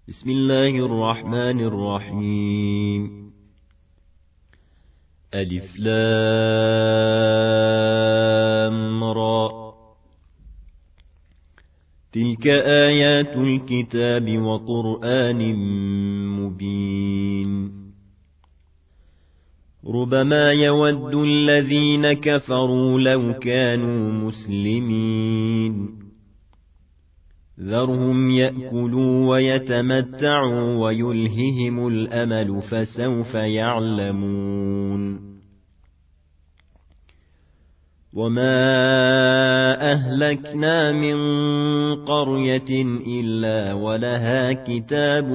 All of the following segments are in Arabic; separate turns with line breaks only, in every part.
بسم الله الرحمن الرحيم. ألف لام را. تلك آيات الكتاب وقرآن مبين. ربما يود الذين كفروا لو كانوا مسلمين. ذرهم يأكلوا ويتمتعوا ويلههم الأمل فسوف يعلمون. وما أهلكنا من قرية إلا ولها كتاب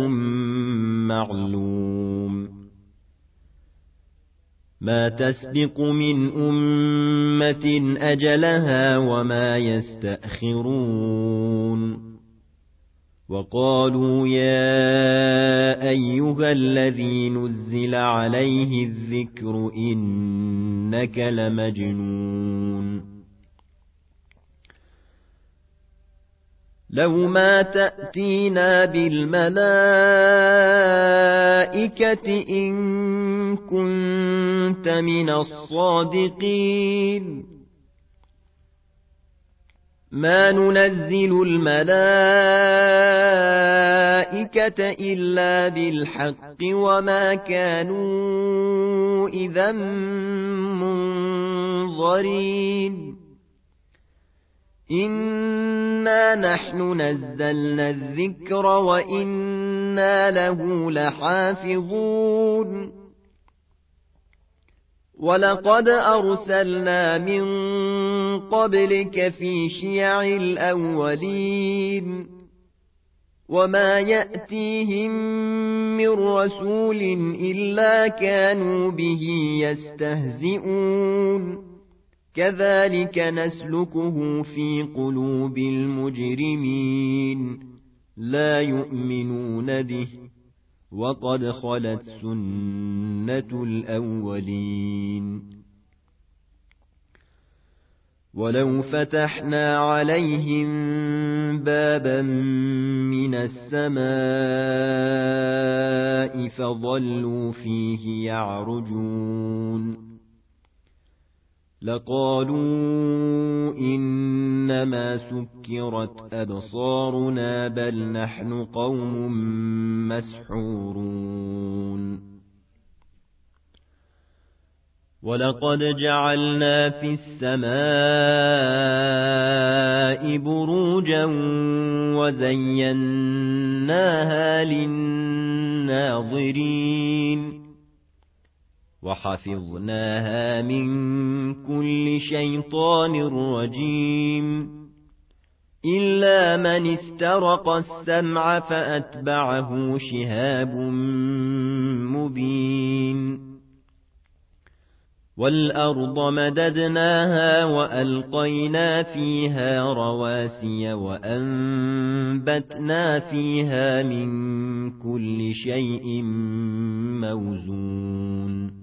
معلوم. ما تسبق من أمة أجلها وما يستأخرون. وقالوا يا أيها الذي نزل عليه الذكر إنك لمجنون. لو ما تأتينا بالملائكة إن كنت من الصادقين. ما ننزل الملائكة إلا بالحق وما كانوا إذا منظرين. إنا نحن نزلنا الذكر وإنا له لحافظون. ولقد أرسلنا من قبلك في شيع الأولين. وما يأتيهم من رسول إلا كانوا به يستهزئون. كذلك نسلكه في قلوب المجرمين لا يؤمنون به وقد خلت سنة الأولين. ولو فتحنا عليهم بابا من السماء فظلوا فيه يعرجون لقالوا إنما سكرت أبصارنا بل نحن قوم مسحورون. ولقد جعلنا في السماء بروجا وزيناها للناظرين وحفظناها من كل شيطان رجيم إلا من استرق السمع فأتبعه شهاب مبين. والأرض مددناها وألقينا فيها رواسي وأنبتنا فيها من كل شيء موزون.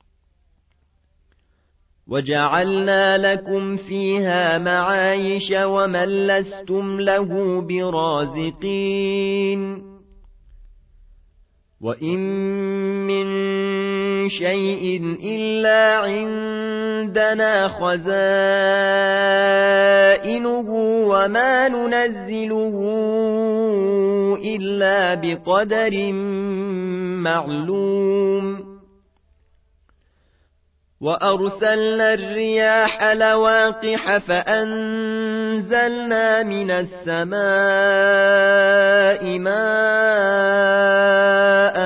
وجعلنا لكم فيها معايش ومن لستم له برازقين. وإن من شيء إلا عندنا خزائنه وما ننزله إلا بقدر معلوم. وأرسلنا الرياح لواقح فأنزلنا من السماء ماء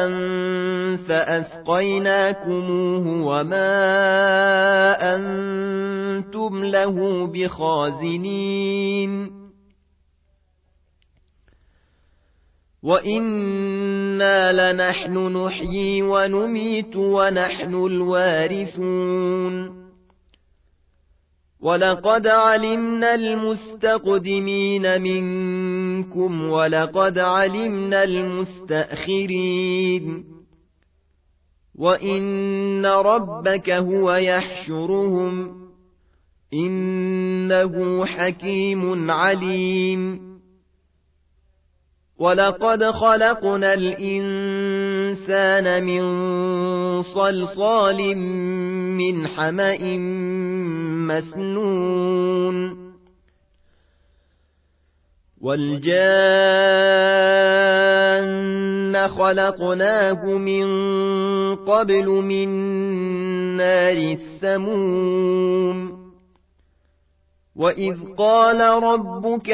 فأسقيناكموه وما أنتم له بخازنين. وإنا لنحن نحيي ونميت ونحن الوارثون. ولقد علمنا المستقدمين منكم ولقد علمنا المستأخرين. وإن ربك هو يحشرهم إنه حكيم عليم. ولقد خلقنا الإنسان من صلصال من حمأ مسنون والجان خلقناه من قبل من نار السموم وإذ قال ربك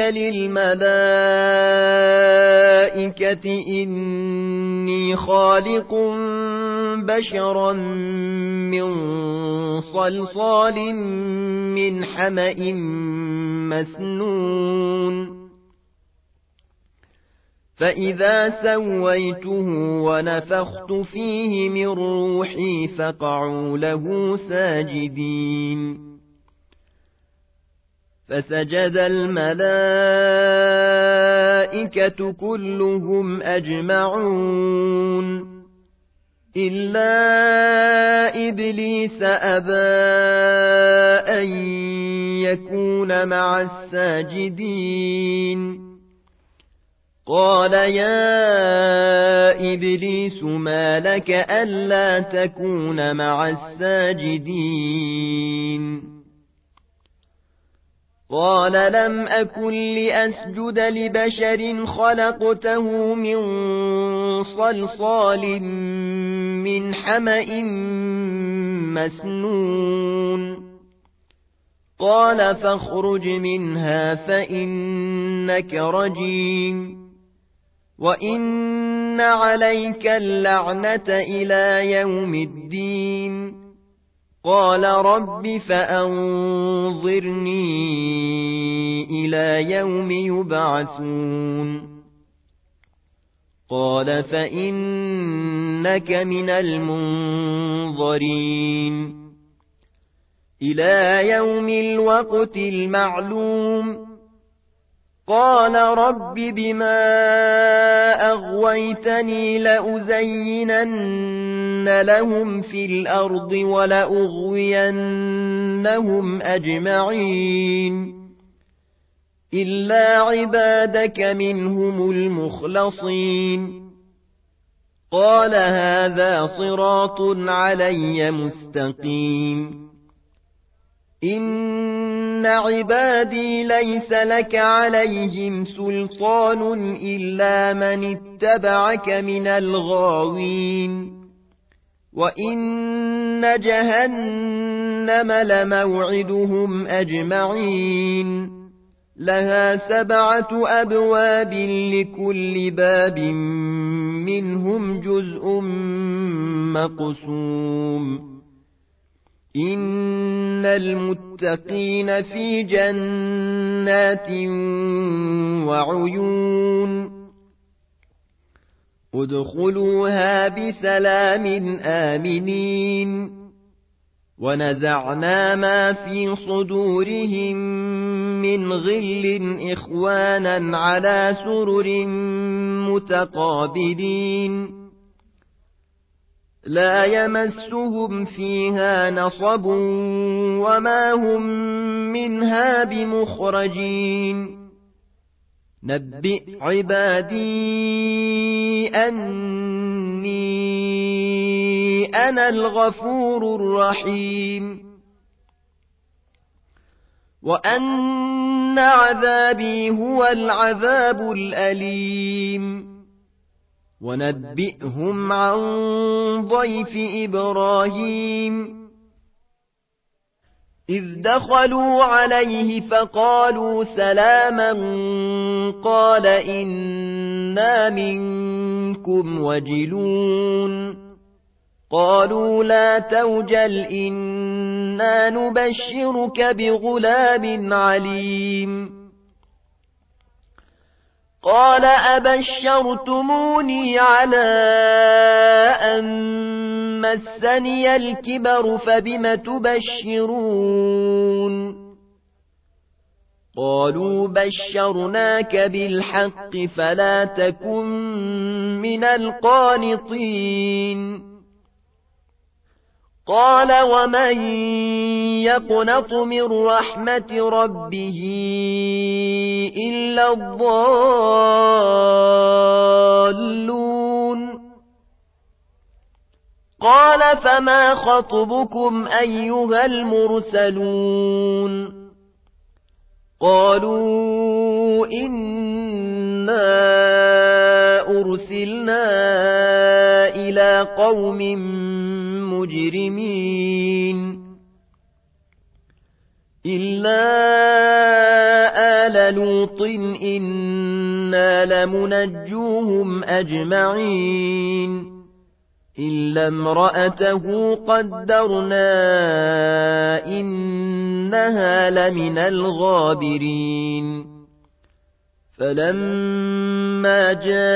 للملائكة إني خالق بشرا من صلصال من حمأ مسنون فإذا سويته ونفخت فيه من روحي فقعوا له ساجدين فسجد الملائكة كلهم أجمعون إلا إبليس أبى أن يكون مع الساجدين قال يا إبليس ما لك ألا تكون مع الساجدين قال لم أكن لأسجد لبشر خلقته من صلصال من حمأ مسنون قال فاخرج منها فإنك رجيم وإن عليك اللعنة إلى يوم الدين قال رب فأنظرني إلى يوم يبعثون قال فإنك من المنظرين إلى يوم الوقت المعلوم قال رب بما أغويتني لأزينن لهم في الأرض ولأغوينهم أجمعين إلا عبادك منهم المخلصين قال هذا صراط علي مستقيم إن عبادي ليس لك عليهم سلطان إلا من اتبعك من الغاوين وإن جهنم لموعدهم أجمعين لها 7 أبواب لكل باب منهم جزء مقسوم إن المتقين في جنات وعيون ادخلوها بسلام آمنين ونزعنا ما في صدورهم من غل إخوانا على سرر متقابلين لا يمسهم فيها نصب وما هم منها بمخرجين نبئ عبادي أني أنا الغفور الرحيم وأن عذابي هو العذاب الأليم ونبئهم عن ضيف إبراهيم إذ دخلوا عليه فقالوا سلاما قال إنا منكم وجلون قالوا لا توجل إنا نبشرك بغلام عليم قال أبشرتموني على أن مسني الكبر فبم تبشرون قالوا بشرناك بالحق فلا تكن من القانطين قال ومن يقنط من رحمة ربه إلا الضالون قال فما خطبكم أيها المرسلون قالوا إنا أرسلنا إلى قوم مجرمين إلا آل لوط إنا لمنجوهم أجمعين إلا امرأته قدرنا إنها لمن الغابرين فلما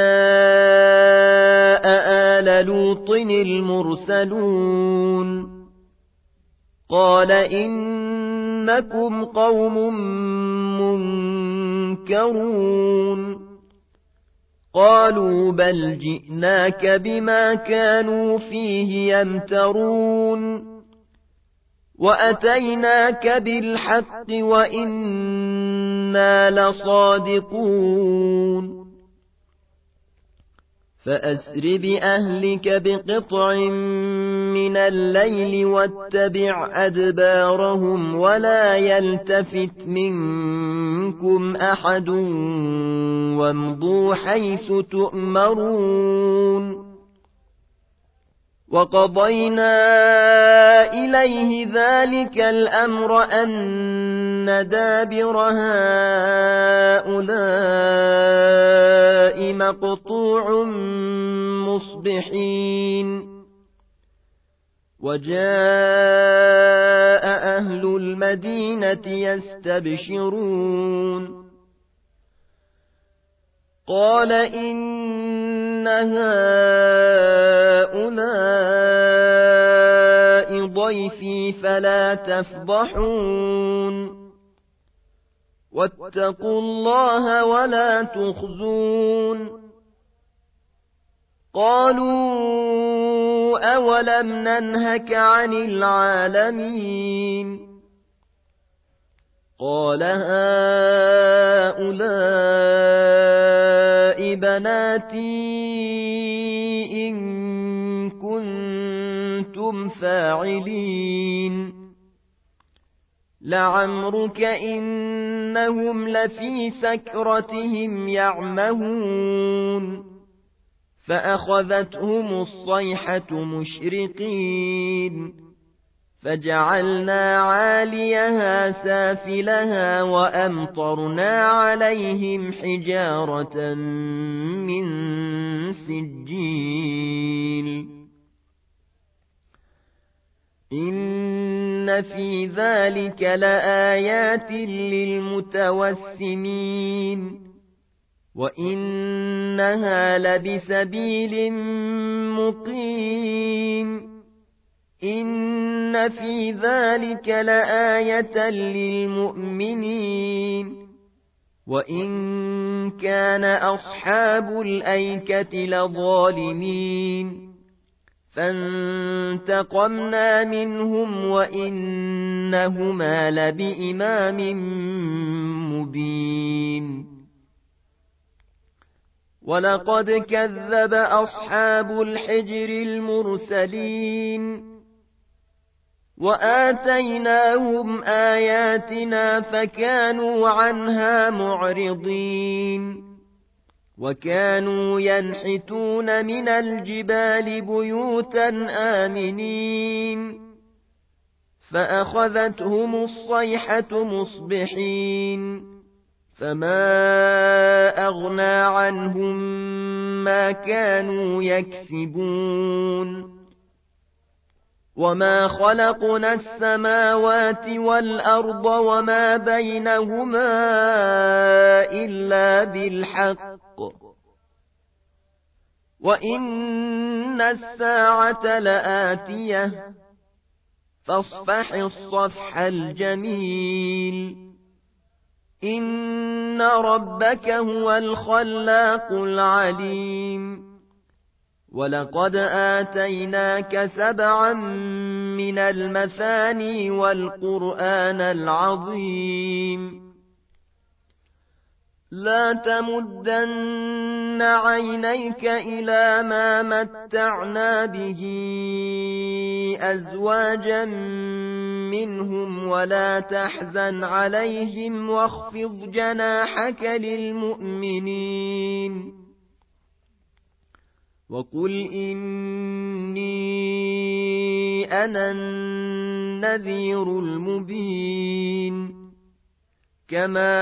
جاء آل لوط المرسلون قال إنكم قوم منكرون قالوا بل جئناك بما كانوا فيه يمترون وأتيناك بالحق وإنا لصادقون فأسر بأهلك بقطع من الليل واتبع أدبارهم ولا يلتفت منكم أحد وامضوا حيث تؤمرون وقضينا إليه ذلك الأمر أن دابر هؤلاء مقطوع مصبحين وجاء أهل المدينة يستبشرون قال إن هؤلاء ضيفي فلا تفضحون واتقوا الله ولا تخزون قالوا أولم ننهك عن العالمين قال هؤلاء بناتي إن كنتم فاعلين لعمرك إنهم لفي سكرتهم يعمهون فأخذتهم الصيحة مشرقين فجعلنا عاليها سافلها وأمطرنا عليهم حجارة من سجيل إن في ذلك لآيات للمتوسمين وإنها لبسبيل مقيم إن في ذلك لآية للمؤمنين وإن كان أصحاب الأيكة لظالمين فانتقمنا منهم وإنهما لبإمام مبين ولقد كذب أصحاب الحجر المرسلين وآتيناهم آياتنا فكانوا عنها معرضين وكانوا ينحتون من الجبال بيوتا آمنين فأخذتهم الصيحة مصبحين فما أغنى عنهم ما كانوا يكسبون وما خلقنا السماوات والأرض وما بينهما إلا بالحق وإن الساعة لآتية فاصفح الصفح الجميل إن ربك هو الخلاق العليم ولقد آتيناك 7 من المثاني والقرآن العظيم لا تمدن عينيك إلى ما متعنا به أزواجا منهم ولا تحزن عليهم واخفض جناحك للمؤمنين وقل إني أنا النذير المبين كما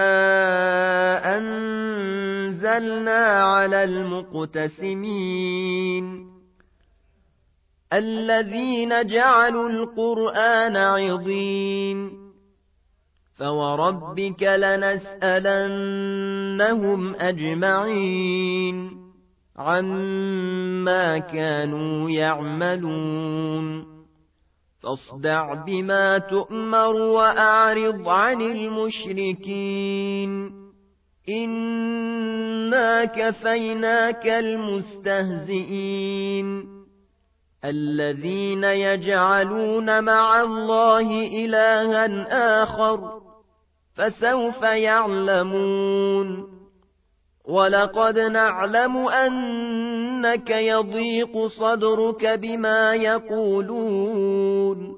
أنزلنا على المقتسمين الذين جعلوا القرآن عضين فوربك لنسألنهم أجمعين عما كانوا يعملون فاصدع بما تؤمر وأعرض عن المشركين إنا كفيناك المستهزئين الذين يجعلون مع الله إلها آخر فسوف يعلمون ولقد نعلم أنك يضيق صدرك بما يقولون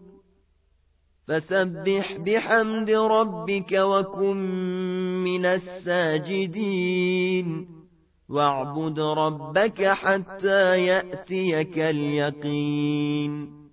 فسبح بحمد ربك وكن من الساجدين واعبد ربك حتى يأتيك اليقين